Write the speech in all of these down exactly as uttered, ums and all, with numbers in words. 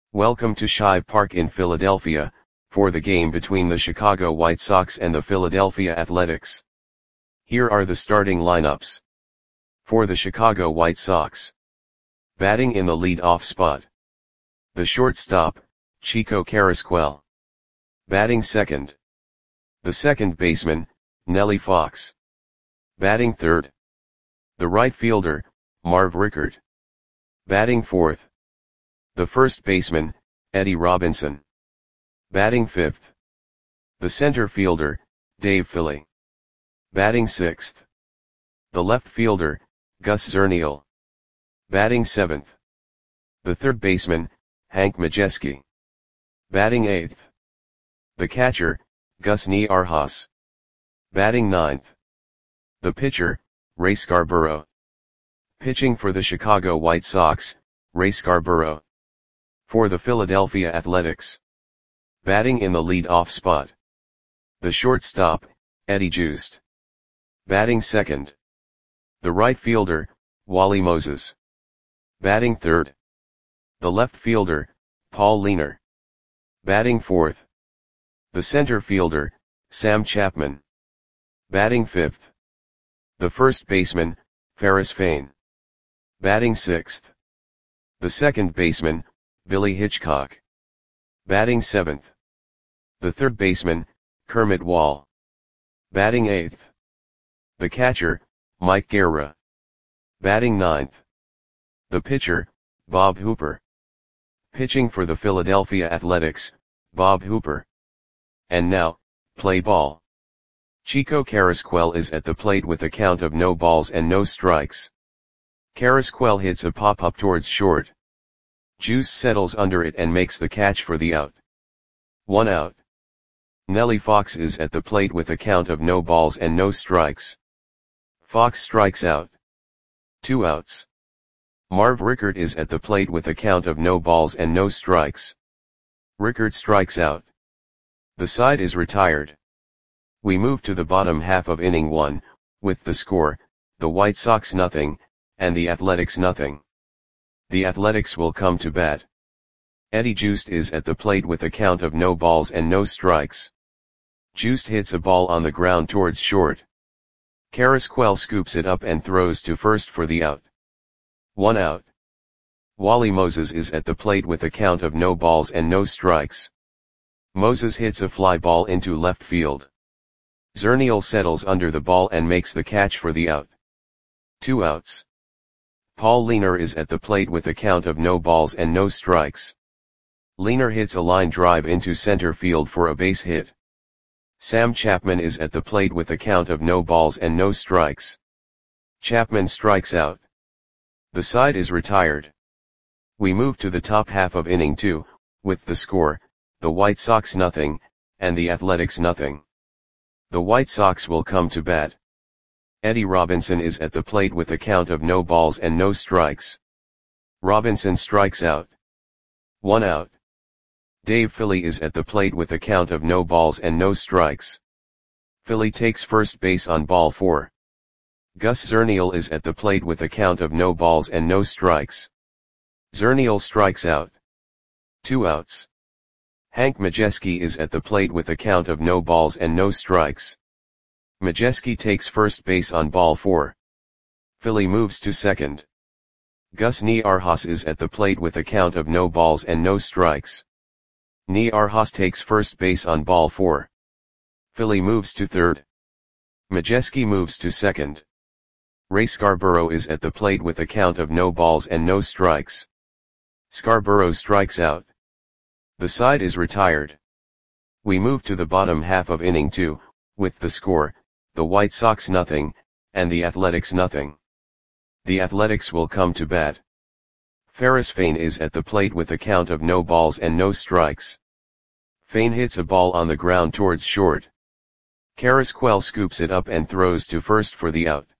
Welcome to Shive Park in Philadelphia, for the game between the Chicago White Sox and the Philadelphia Athletics. Here are the starting lineups. For the Chicago White Sox. Batting in the lead-off spot. The shortstop, Chico Carrasquel. Batting second. The second baseman, Nellie Fox. Batting third. The right fielder, Marv Rickert. Batting fourth. The first baseman, Eddie Robinson. Batting fifth. The center fielder, Dave Philly. Batting sixth. The left fielder, Gus Zernial. Batting seventh. The third baseman, Hank Majeski. Batting eighth. The catcher, Gus Niarhas. Batting ninth. The pitcher, Ray Scarborough. Pitching for the Chicago White Sox, Ray Scarborough. For the Philadelphia Athletics. Batting in the lead-off spot. The shortstop, Eddie Joost. Batting second. The right fielder, Wally Moses. Batting third. The left fielder, Paul Leiner. Batting fourth. The center fielder, Sam Chapman. Batting fifth. The first baseman, Ferris Fain. Batting sixth. The second baseman, Billy Hitchcock. Batting seventh. The third baseman, Kermit Wall. Batting eighth. The catcher, Mike Guerra. Batting ninth. The pitcher, Bob Hooper. Pitching for the Philadelphia Athletics, Bob Hooper. And now, play ball. Chico Carrasquel is at the plate with a count of no balls and no strikes. Carrasquel hits a pop-up towards short. Juice settles under it and makes the catch for the out. One out. Nellie Fox is at the plate with a count of no balls and no strikes. Fox strikes out. Two outs. Marv Rickert is at the plate with a count of no balls and no strikes. Rickert strikes out. The side is retired. We move to the bottom half of inning one, with the score, the White Sox nothing, and the Athletics nothing. The Athletics will come to bat. Eddie Joost is at the plate with a count of no balls and no strikes. Joost hits a ball on the ground towards short. Carrasquel scoops it up and throws to first for the out. One out. Wally Moses is at the plate with a count of no balls and no strikes. Moses hits a fly ball into left field. Zernial settles under the ball and makes the catch for the out. Two outs. Paul Leiner is at the plate with a count of no balls and no strikes. Leiner hits a line drive into center field for a base hit. Sam Chapman is at the plate with a count of no balls and no strikes. Chapman strikes out. The side is retired. We move to the top half of inning two, with the score, the White Sox nothing, and the Athletics nothing. The White Sox will come to bat. Eddie Robinson is at the plate with a count of no balls and no strikes. Robinson strikes out. One out. Dave Philly is at the plate with a count of no balls and no strikes. Philly takes first base on ball four. Gus Zernial is at the plate with a count of no balls and no strikes. Zernial strikes out. Two outs. Hank Majeski is at the plate with a count of no balls and no strikes. Majeski takes first base on ball four. Philly moves to second. Gus Niarhas is at the plate with a count of no balls and no strikes. Niarhas takes first base on ball four. Philly moves to third. Majeski moves to second. Ray Scarborough is at the plate with a count of no balls and no strikes. Scarborough strikes out. The side is retired. We move to the bottom half of inning two, with the score, the White Sox nothing, and the Athletics nothing. The Athletics will come to bat. Ferris Fain is at the plate with a count of no balls and no strikes. Fain hits a ball on the ground towards short. Carrasquel scoops it up and throws to first for the out.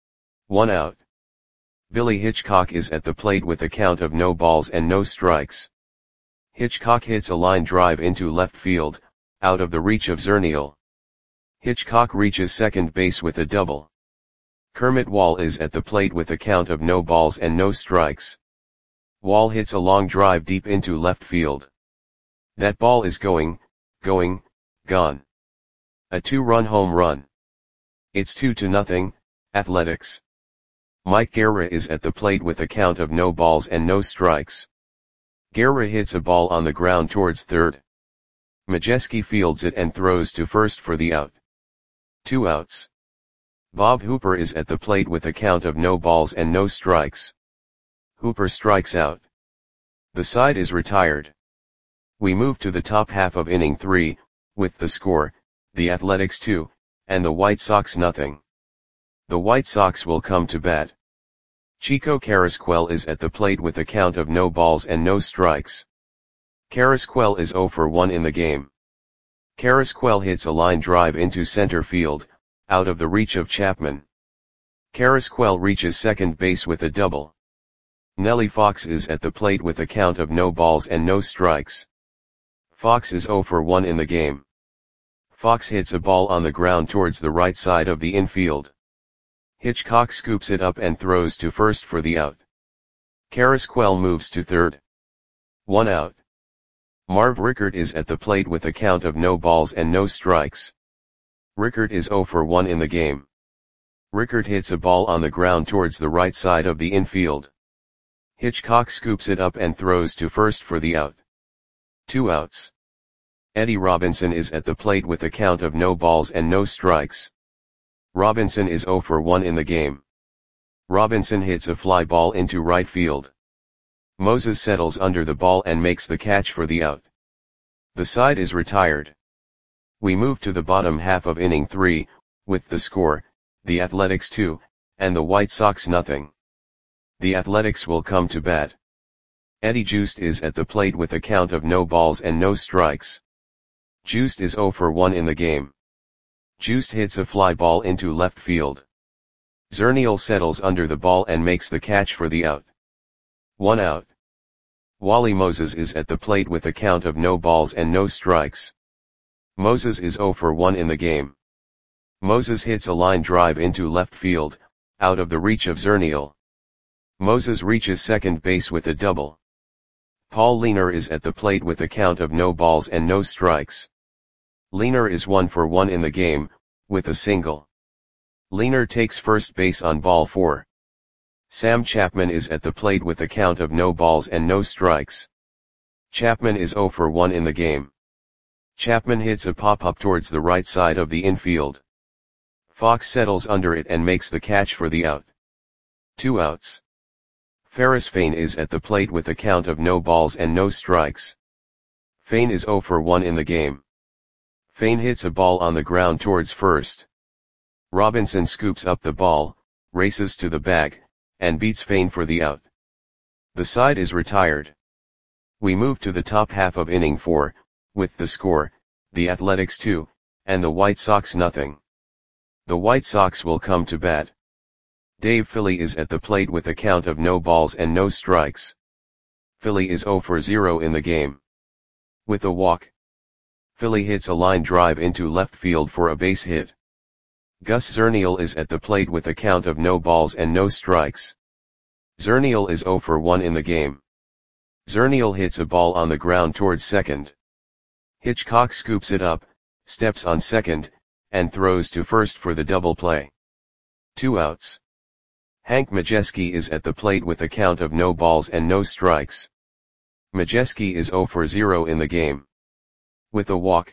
One out. Billy Hitchcock is at the plate with a count of no balls and no strikes. Hitchcock hits a line drive into left field, out of the reach of Zernial. Hitchcock reaches second base with a double. Kermit Wall is at the plate with a count of no balls and no strikes. Wall hits a long drive deep into left field. That ball is going, going, gone. A two-run home run. It's two to nothing, Athletics. Mike Guerra is at the plate with a count of no balls and no strikes. Guerra hits a ball on the ground towards third. Majewski fields it and throws to first for the out. Two outs. Bob Hooper is at the plate with a count of no balls and no strikes. Hooper strikes out. The side is retired. We move to the top half of inning three, with the score, the Athletics two, and the White Sox nothing. The White Sox will come to bat. Chico Carrasquel is at the plate with a count of no balls and no strikes. Carrasquel is zero for one in the game. Carrasquel hits a line drive into center field, out of the reach of Chapman. Carrasquel reaches second base with a double. Nellie Fox is at the plate with a count of no balls and no strikes. Fox is zero for one in the game. Fox hits a ball on the ground towards the right side of the infield. Hitchcock scoops it up and throws to first for the out. Carrasquel moves to third. One out. Marv Rickert is at the plate with a count of no balls and no strikes. Rickert is zero for one in the game. Rickert hits a ball on the ground towards the right side of the infield. Hitchcock scoops it up and throws to first for the out. Two outs. Eddie Robinson is at the plate with a count of no balls and no strikes. Robinson is zero for one in the game. Robinson hits a fly ball into right field. Moses settles under the ball and makes the catch for the out. The side is retired. We move to the bottom half of inning three, with the score, the Athletics two, and the White Sox nothing. The Athletics will come to bat. Eddie Joost is at the plate with a count of no balls and no strikes. Joost is zero for one in the game. Joost hits a fly ball into left field. Zernial settles under the ball and makes the catch for the out. One out. Wally Moses is at the plate with a count of no balls and no strikes. Moses is zero for one in the game. Moses hits a line drive into left field, out of the reach of Zernial. Moses reaches second base with a double. Paul Leaner is at the plate with a count of no balls and no strikes. Leaner is one for one in the game, with a single. Leaner takes first base on ball four. Sam Chapman is at the plate with a count of no balls and no strikes. Chapman is zero for one in the game. Chapman hits a pop-up towards the right side of the infield. Fox settles under it and makes the catch for the out. Two outs. Ferris Fain is at the plate with a count of no balls and no strikes. Fain is zero for one in the game. Fain hits a ball on the ground towards first. Robinson scoops up the ball, races to the bag, and beats Fain for the out. The side is retired. We move to the top half of inning four, with the score, the Athletics two, and the White Sox nothing. The White Sox will come to bat. Dave Philly is at the plate with a count of no balls and no strikes. Philly is zero for zero in the game. With a walk. Philly hits a line drive into left field for a base hit. Gus Zernial is at the plate with a count of no balls and no strikes. Zernial is zero for one in the game. Zernial hits a ball on the ground towards second. Hitchcock scoops it up, steps on second, and throws to first for the double play. Two outs. Hank Majewski is at the plate with a count of no balls and no strikes. Majewski is zero for zero in the game. With a walk.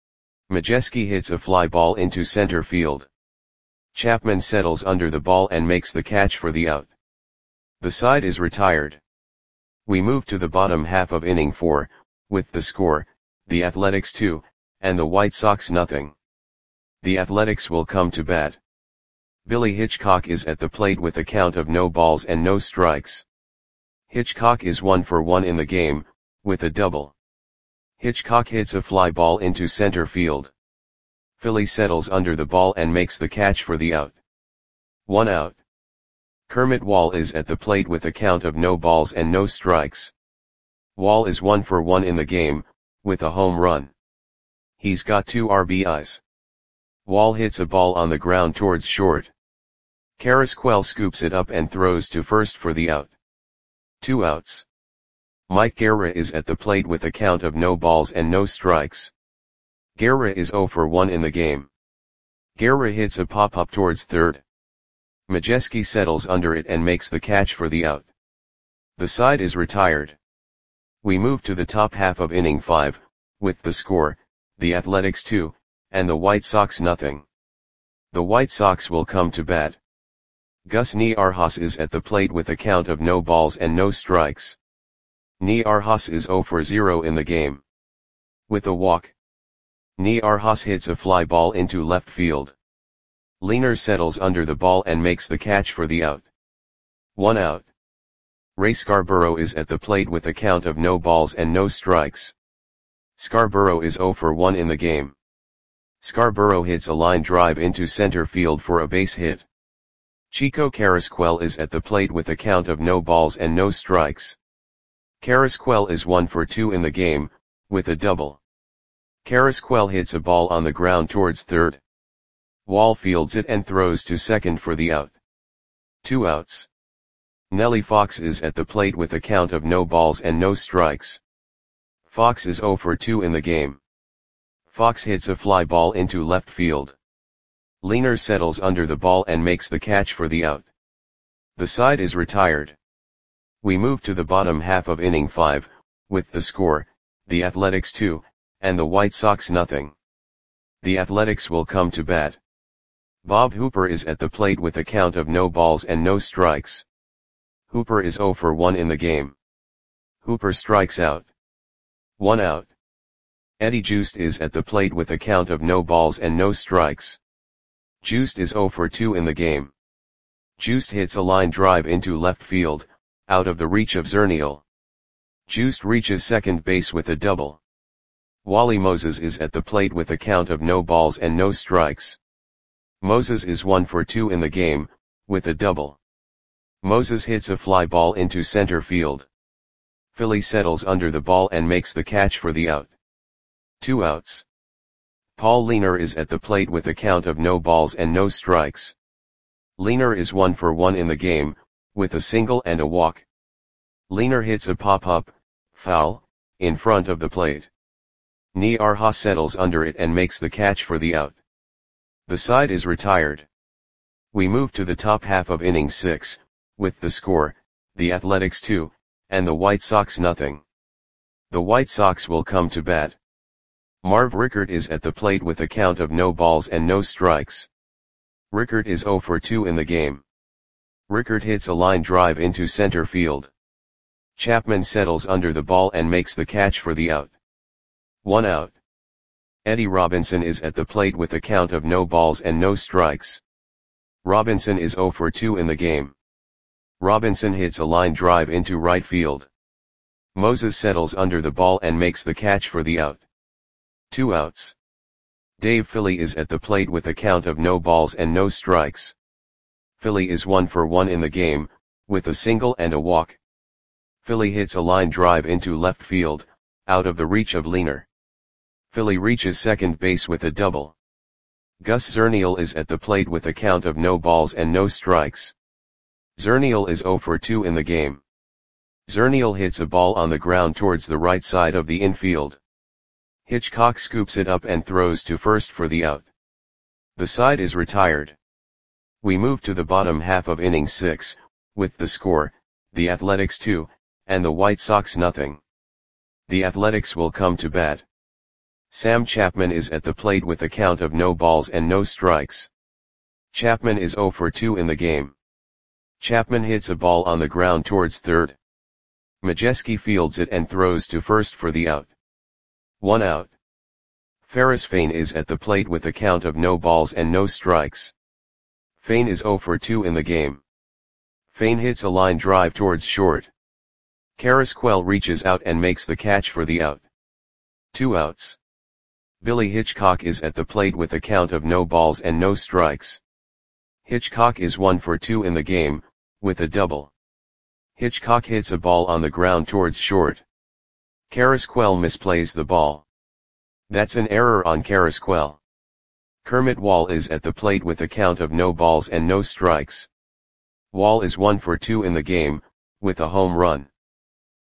Majewski hits a fly ball into center field. Chapman settles under the ball and makes the catch for the out. The side is retired. We move to the bottom half of inning four, with the score, the Athletics two, and the White Sox nothing. The Athletics will come to bat. Billy Hitchcock is at the plate with a count of no balls and no strikes. Hitchcock is one for one in the game, with a double. Hitchcock hits a fly ball into center field. Philly settles under the ball and makes the catch for the out. One out. Kermit Wall is at the plate with a count of no balls and no strikes. Wall is one for one in the game, with a home run. He's got two R B Is. Wall hits a ball on the ground towards short. Carrasquel scoops it up and throws to first for the out. Two outs. Mike Guerra is at the plate with a count of no balls and no strikes. Guerra is zero for one in the game. Guerra hits a pop-up towards third. Majewski settles under it and makes the catch for the out. The side is retired. We move to the top half of inning five, with the score, the Athletics two, and the White Sox nothing. The White Sox will come to bat. Gus Niarjas is at the plate with a count of no balls and no strikes. Niarjas is zero for zero in the game. With a walk, Niarjas hits a fly ball into left field. Lehner settles under the ball and makes the catch for the out. One out. Ray Scarborough is at the plate with a count of no balls and no strikes. Scarborough is zero for one in the game. Scarborough hits a line drive into center field for a base hit. Chico Carrasquel is at the plate with a count of no balls and no strikes. Carrasquel is one for two in the game, with a double. Carrasquel hits a ball on the ground towards third. Wall fields it and throws to second for the out. Two outs. Nellie Fox is at the plate with a count of no balls and no strikes. Fox is zero for two in the game. Fox hits a fly ball into left field. Lehner settles under the ball and makes the catch for the out. The side is retired. We move to the bottom half of inning five, with the score, the Athletics two, and the White Sox nothing. The Athletics will come to bat. Bob Hooper is at the plate with a count of no balls and no strikes. Hooper is zero for one in the game. Hooper strikes out. One out. Eddie Joost is at the plate with a count of no balls and no strikes. Joost is zero for two in the game. Joost hits a line drive into left field, out of the reach of Zernial. Joost reaches second base with a double. Wally Moses is at the plate with a count of no balls and no strikes. Moses is one for two in the game, with a double. Moses hits a fly ball into center field. Philly settles under the ball and makes the catch for the out. Two outs. Paul Lehner is at the plate with a count of no balls and no strikes. Lehner is one for one in the game, with a single and a walk. Lehner hits a pop-up, foul, in front of the plate. Niarjas settles under it and makes the catch for the out. The side is retired. We move to the top half of inning six, with the score, the Athletics two, and the White Sox nothing. The White Sox will come to bat. Marv Rickert is at the plate with a count of no balls and no strikes. Rickert is zero for two in the game. Rickert hits a line drive into center field. Chapman settles under the ball and makes the catch for the out. One out. Eddie Robinson is at the plate with a count of no balls and no strikes. Robinson is zero for two in the game. Robinson hits a line drive into right field. Moses settles under the ball and makes the catch for the out. Two outs. Dave Philly is at the plate with a count of no balls and no strikes. Philly is one for one in the game, with a single and a walk. Philly hits a line drive into left field, out of the reach of Lehner. Philly reaches second base with a double. Gus Zernial is at the plate with a count of no balls and no strikes. Zernial is zero for two in the game. Zernial hits a ball on the ground towards the right side of the infield. Hitchcock scoops it up and throws to first for the out. The side is retired. We move to the bottom half of inning six, with the score, the Athletics two, and the White Sox nothing. The Athletics will come to bat. Sam Chapman is at the plate with a count of no balls and no strikes. Chapman is zero for two in the game. Chapman hits a ball on the ground towards third. Majewski fields it and throws to first for the out. One out. Ferris Fain is at the plate with a count of no balls and no strikes. Fain is zero for two in the game. Fain hits a line drive towards short. Carrasquel reaches out and makes the catch for the out. Two outs. Billy Hitchcock is at the plate with a count of no balls and no strikes. Hitchcock is one for two in the game, with a double. Hitchcock hits a ball on the ground towards short. Carrasquel misplays the ball. That's an error on Carrasquel. Kermit Wall is at the plate with a count of no balls and no strikes. Wall is one for two in the game, with a home run.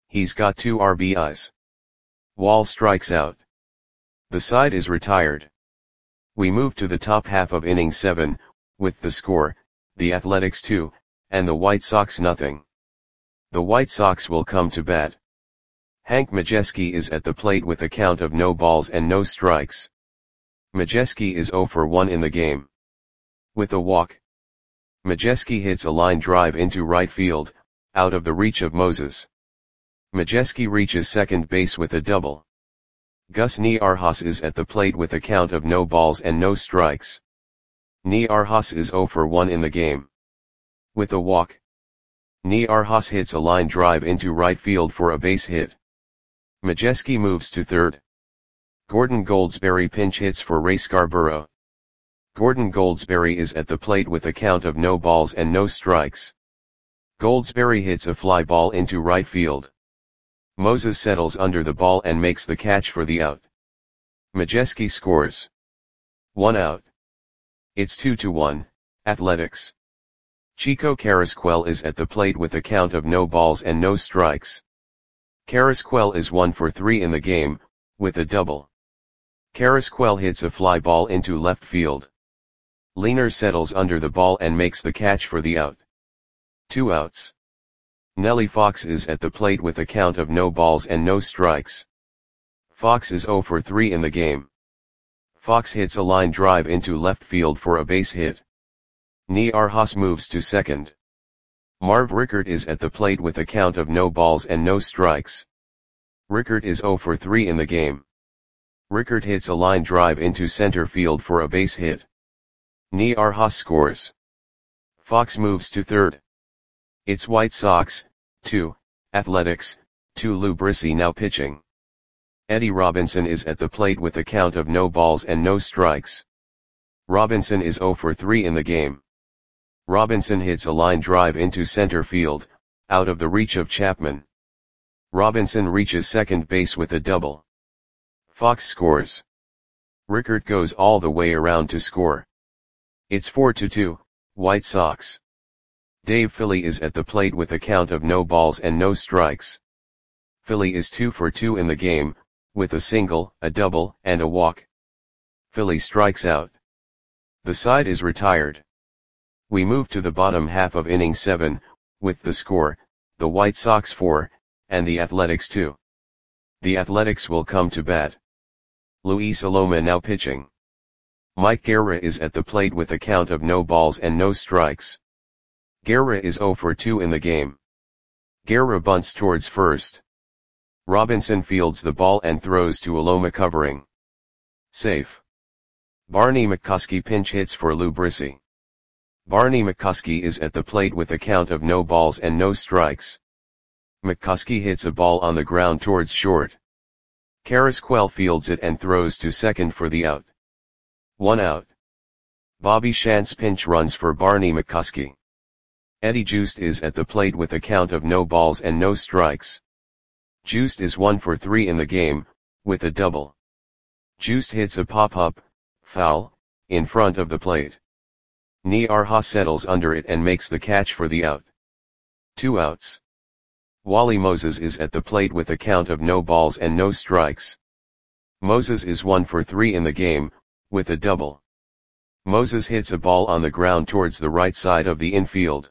He's got two R B Is. Wall strikes out. The side is retired. We move to the top half of inning seven, with the score, the Athletics two, and the White Sox nothing. The White Sox will come to bat. Hank Majeski is at the plate with a count of no balls and no strikes. Majeski is zero for one in the game. With a walk, Majeski hits a line drive into right field, out of the reach of Moses. Majeski reaches second base with a double. Gus Niarjas is at the plate with a count of no balls and no strikes. Niarjas is zero for one in the game. With a walk, Niarjas hits a line drive into right field for a base hit. Majeski moves to third. Gordon Goldsberry pinch hits for Ray Scarborough. Gordon Goldsberry is at the plate with a count of no balls and no strikes. Goldsberry hits a fly ball into right field. Moses settles under the ball and makes the catch for the out. Majeski scores. One out. It's two to one, Athletics. Chico Carrasquel is at the plate with a count of no balls and no strikes. Carrasquel is one for three in the game, with a double. Carrasquel hits a fly ball into left field. Leaner settles under the ball and makes the catch for the out. Two outs. Nellie Fox is at the plate with a count of no balls and no strikes. Fox is zero for three in the game. Fox hits a line drive into left field for a base hit. Niarjas moves to second. Marv Rickert is at the plate with a count of no balls and no strikes. Rickert is zero for three in the game. Rickert hits a line drive into center field for a base hit. Niarjas scores. Fox moves to third. It's White Sox, two, Athletics, two. Lou Brissy now pitching. Eddie Robinson is at the plate with a count of no balls and no strikes. Robinson is zero for three in the game. Robinson hits a line drive into center field, out of the reach of Chapman. Robinson reaches second base with a double. Fox scores. Rickert goes all the way around to score. It's four to two, White Sox. Dave Philly is at the plate with a count of no balls and no strikes. Philly is two for two in the game, with a single, a double, and a walk. Philly strikes out. The side is retired. We move to the bottom half of inning seven, with the score, the White Sox four, and the Athletics two. The Athletics will come to bat. Luis Aloma now pitching. Mike Guerra is at the plate with a count of no balls and no strikes. Guerra is zero for two in the game. Guerra bunts towards first. Robinson fields the ball and throws to Aloma covering. Safe. Barney McCuskey pinch hits for Lou Brissy. Barney McCuskey is at the plate with a count of no balls and no strikes. McCuskey hits a ball on the ground towards short. Carrasquel fields it and throws to second for the out. One out. Bobby Shantz pinch runs for Barney McCuskey. Eddie Joost is at the plate with a count of no balls and no strikes. Joost is one for three in the game, with a double. Joost hits a pop-up, foul, in front of the plate. Niarjas settles under it and makes the catch for the out. Two outs. Wally Moses is at the plate with a count of no balls and no strikes. Moses is one for three in the game, with a double. Moses hits a ball on the ground towards the right side of the infield.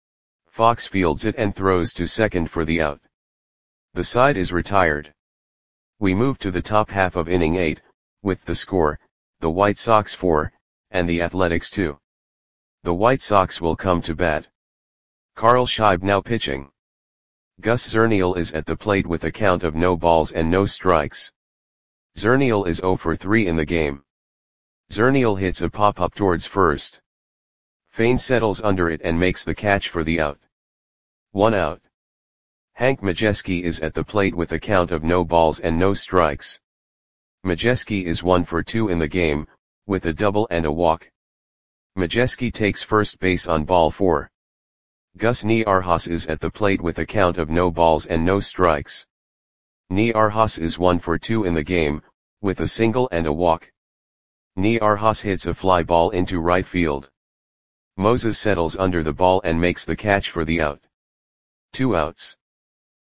Fox fields it and throws to second for the out. The side is retired. We move to the top half of inning eight, with the score, the White Sox four, and the Athletics two. The White Sox will come to bat. Carl Scheib now pitching. Gus Zernial is at the plate with a count of no balls and no strikes. Zernial is zero for three in the game. Zernial hits a pop-up towards first. Fain settles under it and makes the catch for the out. One out. Hank Majeski is at the plate with a count of no balls and no strikes. Majeski is one for two in the game, with a double and a walk. Majeski takes first base on ball four. Gus Niarjas is at the plate with a count of no balls and no strikes. Niarjas is one for two in the game, with a single and a walk. Niarjas hits a fly ball into right field. Moses settles under the ball and makes the catch for the out. Two outs.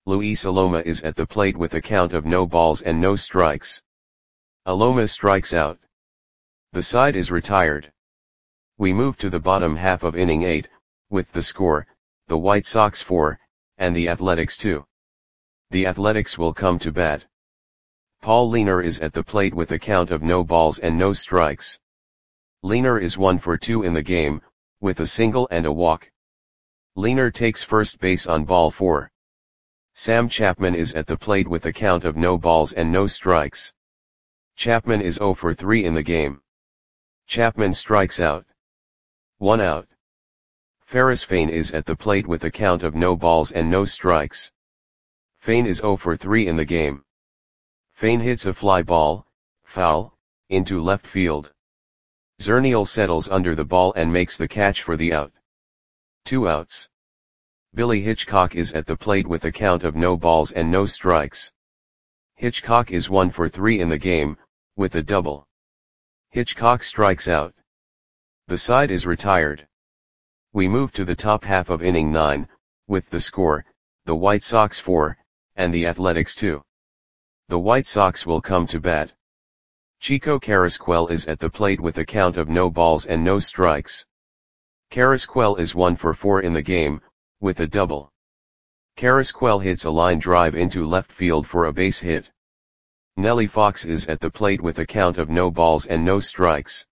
Luis Aloma is at the plate with a count of no balls and no strikes. Aloma strikes out. The side is retired. We move to the bottom half of inning eight, with the score, the White Sox four, and the Athletics two. The Athletics will come to bat. Paul Lehner is at the plate with a count of no balls and no strikes. Lehner is one for two in the game, with a single and a walk. Lehner takes first base on ball four. Sam Chapman is at the plate with a count of no balls and no strikes. Chapman is zero for three in the game. Chapman strikes out. One out. Ferris Fain is at the plate with a count of no balls and no strikes. Fain is zero for three in the game. Fain hits a fly ball, foul, into left field. Zernial settles under the ball and makes the catch for the out. Two outs. Billy Hitchcock is at the plate with a count of no balls and no strikes. Hitchcock is one for three in the game, with a double. Hitchcock strikes out. The side is retired. We move to the top half of inning nine, with the score, the White Sox four, and the Athletics two. The White Sox will come to bat. Chico Carrasquel is at the plate with a count of no balls and no strikes. Carrasquel is one for four in the game, with a double. Carrasquel hits a line drive into left field for a base hit. Nellie Fox is at the plate with a count of no balls and no strikes.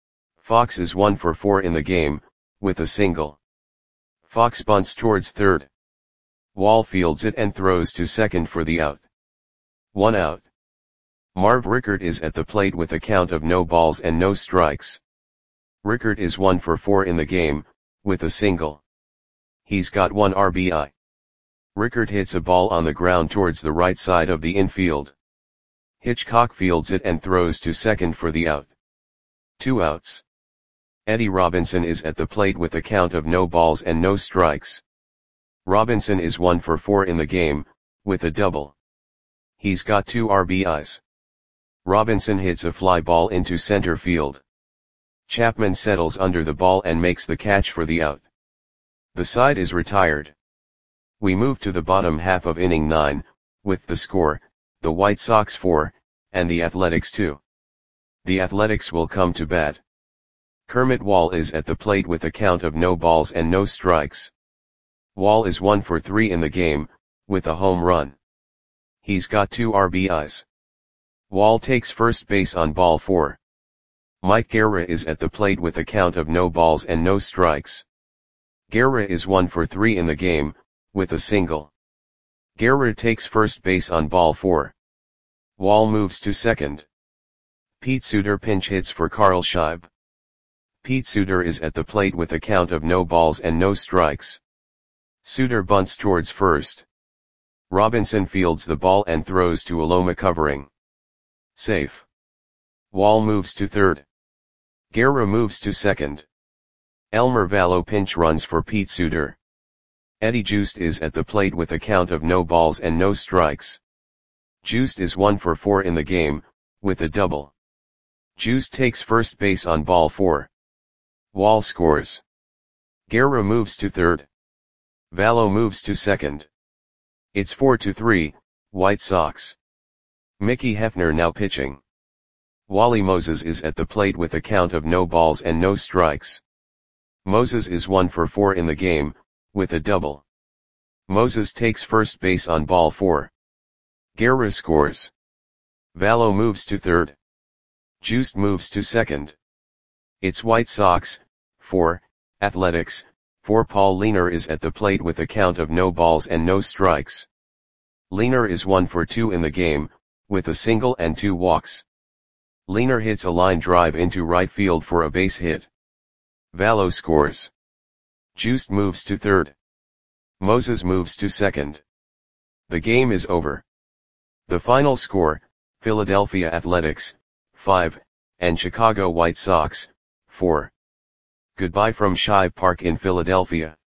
Fox is one for four in the game, with a single. Fox bunts towards third. Wall fields it and throws to second for the out. One out. Marv Rickert is at the plate with a count of no balls and no strikes. Rickert is one for four in the game, with a single. He's got one R B I. Rickert hits a ball on the ground towards the right side of the infield. Hitchcock fields it and throws to second for the out. Two outs. Eddie Robinson is at the plate with a count of no balls and no strikes. Robinson is one for four in the game, with a double. He's got two R B Is. Robinson hits a fly ball into center field. Chapman settles under the ball and makes the catch for the out. The side is retired. We move to the bottom half of inning nine, with the score, the White Sox four, and the Athletics two. The Athletics will come to bat. Kermit Wall is at the plate with a count of no balls and no strikes. Wall is one for three in the game, with a home run. He's got two R B Is. Wall takes first base on ball four. Mike Guerra is at the plate with a count of no balls and no strikes. Guerra is one for three in the game, with a single. Guerra takes first base on ball four. Wall moves to second. Pete Suter pinch hits for Carl Scheib. Pete Suter is at the plate with a count of no balls and no strikes. Suter bunts towards first. Robinson fields the ball and throws to Aloma covering. Safe. Wall moves to third. Guerra moves to second. Elmer Vallo pinch runs for Pete Suter. Eddie Joost is at the plate with a count of no balls and no strikes. Joost is one for four in the game, with a double. Joost takes first base on ball four. Wall scores. Guerra moves to third. Vallo moves to second. It's four to three, White Sox. Mickey Hefner now pitching. Wally Moses is at the plate with a count of no balls and no strikes. Moses is one for four in the game, with a double. Moses takes first base on ball four. Guerra scores. Vallo moves to third. Joost moves to second. It's White Sox, four, Athletics, four. Paul Lehner is at the plate with a count of no balls and no strikes. Lehner is one for two in the game, with a single and two walks. Lehner hits a line drive into right field for a base hit. Vallo scores. Joost moves to third. Moses moves to second. The game is over. The final score, Philadelphia Athletics, five, and Chicago White Sox, four. Goodbye from Shibe Park in Philadelphia.